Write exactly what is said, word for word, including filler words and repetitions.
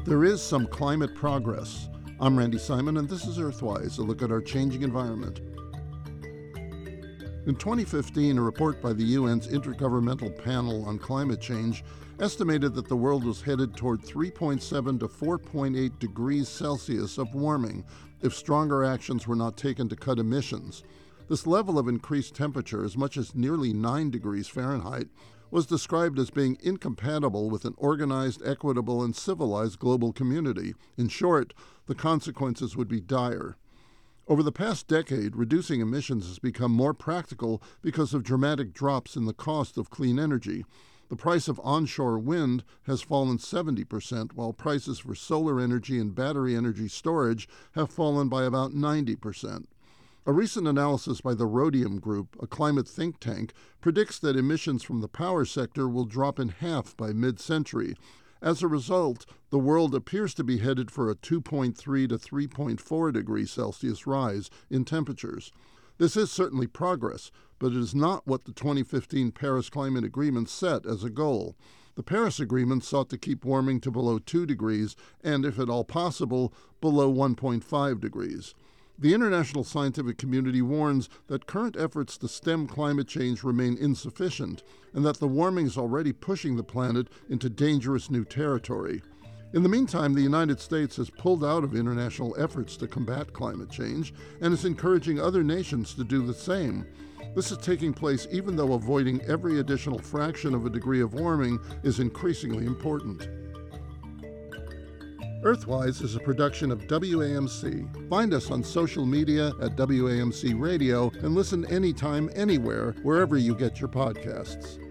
There is some climate progress. I'm Randy Simon, and this is Earthwise, a look at our changing environment. In twenty fifteen, a report by the U N's Intergovernmental Panel on Climate Change estimated that the world was headed toward three point seven to four point eight degrees Celsius of warming if stronger actions were not taken to cut emissions. This level of increased temperature, as much as nearly nine degrees Fahrenheit, was described as being incompatible with an organized, equitable, and civilized global community. In short, the consequences would be dire. Over the past decade, reducing emissions has become more practical because of dramatic drops in the cost of clean energy. The price of onshore wind has fallen seventy percent, while prices for solar energy and battery energy storage have fallen by about ninety percent. A recent analysis by the Rhodium Group, a climate think tank, predicts that emissions from the power sector will drop in half by mid-century. As a result, the world appears to be headed for a two point three to three point four degrees Celsius rise in temperatures. This is certainly progress, but it is not what the twenty fifteen Paris Climate Agreement set as a goal. The Paris Agreement sought to keep warming to below two degrees and, if at all possible, below one point five degrees. The international scientific community warns that current efforts to stem climate change remain insufficient and that the warming is already pushing the planet into dangerous new territory. In the meantime, the United States has pulled out of international efforts to combat climate change and is encouraging other nations to do the same. This is taking place even though avoiding every additional fraction of a degree of warming is increasingly important. Earthwise is a production of W A M C. Find us on social media at W A M C Radio and listen anytime, anywhere, wherever you get your podcasts.